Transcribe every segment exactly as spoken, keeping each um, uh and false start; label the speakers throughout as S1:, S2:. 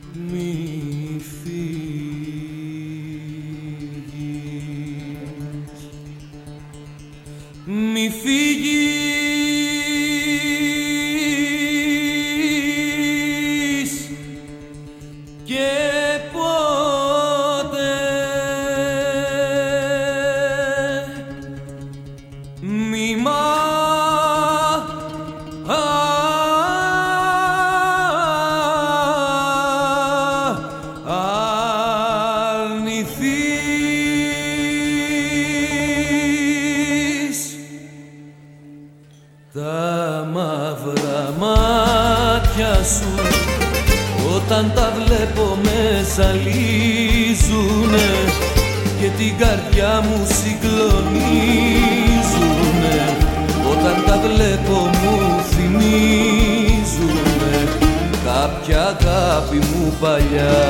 S1: μη φύγεις, μη φύγεις και ποτέ μη μ' αρνηθείς. Τα μαύρα μάτια σου όταν τα βλέπω με ζαλίζουνε και την καρδιά μου συγκλονίζουνε. Όταν τα βλέπω μου θυμίζουνε κάποια αγάπη μου παλιά.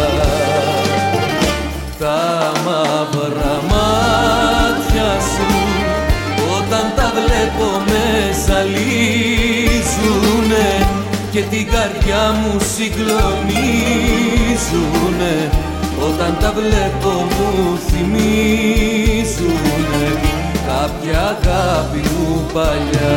S1: Τα μαύρα μάτια σου όταν τα βλέπω με ζαλίζουνε και την καρδιά μου συγκλονίζουνε. Όταν τα βλέπω μου θυμίζουνε κάποια αγάπη μου παλιά.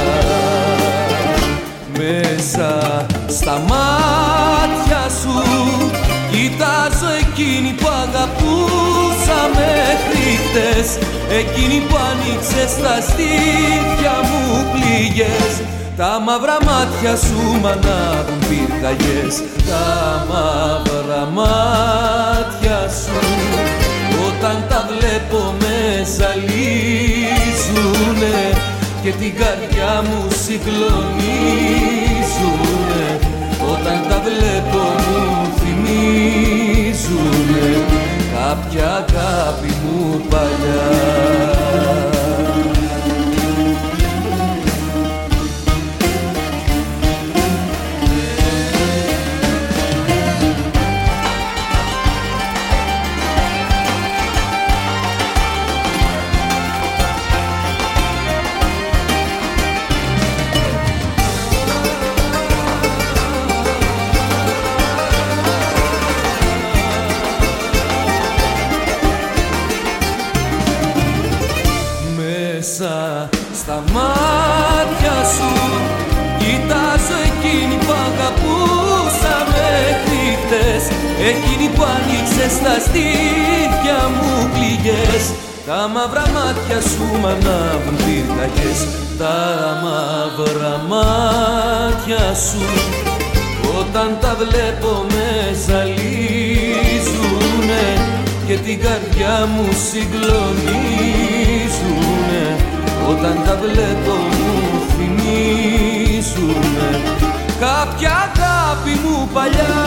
S1: Μέσα στα μάτια σου κοιτάζω εκείνη που αγαπούσα μέχρι χτες, εκείνη που άνοιξε στα στήθια μου πληγές. Τα μαύρα μάτια σου μ' ανάβουν πυρκαγιές. Τα μαύρα μάτια σου όταν τα βλέπω με ζαλίζουνε και την καρδιά μου συγκλονίζουνε. Όταν τα βλέπω μου θυμίζουνε κάποια αγάπη μου παλιά. Μέσα στα μάτια σου κοιτάζω εκείνη που αγαπούσα μέχρι χτες, εκείνη που άνοιξε στα στήθια μου πληγές. Τα μαύρα μάτια σου μ' ανάβουν πυρκαγιές. Τα μαύρα μάτια σου όταν τα βλέπω με ζαλίζουνε και την καρδιά μου συγκλονίζουνε. Όταν τα βλέπω μου θυμίζουνε κάποια αγάπη μου παλιά.